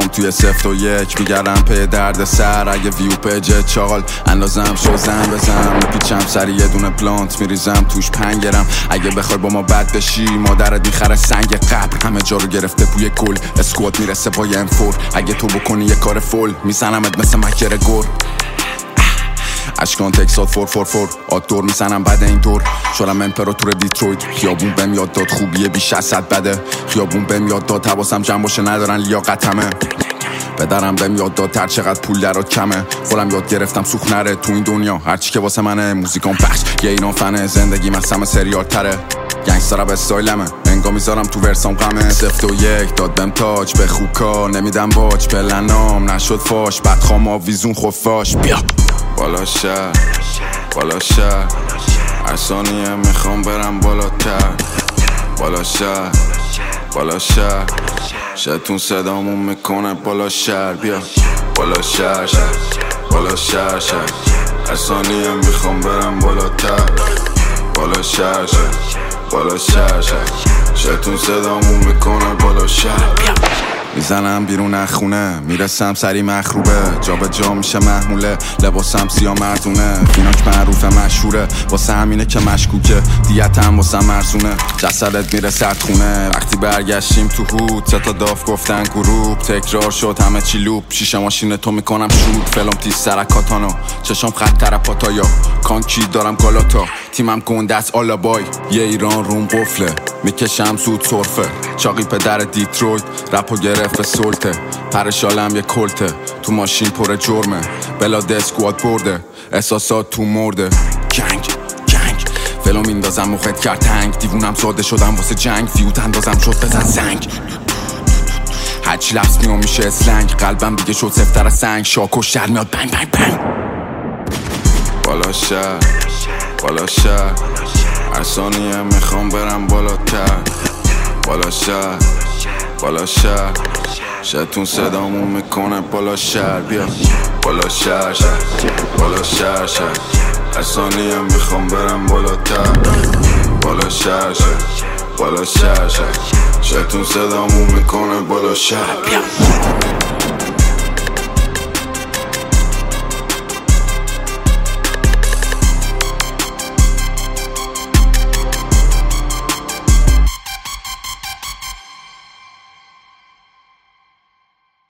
میرم توی 0 و 1 میگردم پی درد سر. اگه ویو پیج چاقال اندازم شوزم بزن میپیچم سری یه دونه پلانت میریزم توش پنگرم. اگه بخوای با ما بد بشی مادرت میخره سنگ قبر. همه جا رو گرفته بوی گل اسکوات میرسه پای M4. اگه تو بکنی یه کار فول میزنمت مثل مکر گور. اشکان تکسات 444 آد دور میزنم بعد این دور. شدم امپراتور دیترویت. خیابون بهم یاد داد خوبیه بیش از 100 بده. خیابون بهم یاد داد حواسم جمع باشه ندارن لیاقتمه. پدرم بهم یاد داد هر چقدر پول درات کمه. خودم یاد گرفتم سوخ نره تو این دنیا هرچی که واسه منه. موزیکام پخش یه ایران فنه زندگی من سم سریال تره. گنگستر به استایلمه انگا میذارم تو ورسام غمه. 0 و 1 داد بهم تاج به خوکا نمیدم باج پلنام نشد فاش. بدخوام آویزون خفاش بیا بالا شهر بالا شهر. هر ثانیه میخوام برم بالاتر. بالا شهر بالا شهر. شتون صدامون میکنه بالا شهر. بیا بالا شهر بالا شهر. هر ثانیه میخوام برم بالاتر. بالا شهر بالا شهر. شتون صدامون میکنه بالا شهر. میزنم بیرون از خونه میرسم سری مخروبه. جا به جا میشه محموله لباسم سیاه مردونه. فیناک معروفه مشهوره واسه همینه که مشکوکه. دیتم واسه مرزونه جسدت میره سردخونه. وقتی برگشتیم تو هود 3 تا داف گفتن گروپ. تکرار شد همه چی لوپ. شیشه ماشین تو میکنم شود فلم تیز سرکاتانو. چشم خط ترپاتایا کانکی دارم گالاتا. تیمم گنده از آلابای یه ایران روم قفله. میکشم زود سرفه چاقی پدر دیترویت. رپو گرفت سلطه پرشالم یه کلته. تو ماشین پر جرمه بلاد اسکواد برده. احساسات تو مرده جنگ فلو میندازم موقعت کرد تنگ. دیوونم ساده شدم واسه جنگ. فیوت اندازم شد بزن زنگ. هرچی لفظ میام میشه اسلنگ. قلبم دیگه شد سفتر از سنگ. شاکو شر میاد بنگ بنگ بنگ. بالا شهر بالا شهر. هر ثانیه میخوام برم بالاتر. بالا شهر بالا شهر. شتون صدامون میکنه بالا شهر. بیا بالا شهر بالا شهر. هر ثانیه میخوام برم بالاتر. بالا شهر بالا شهر. شتون صدامون میکنه بالا شهر.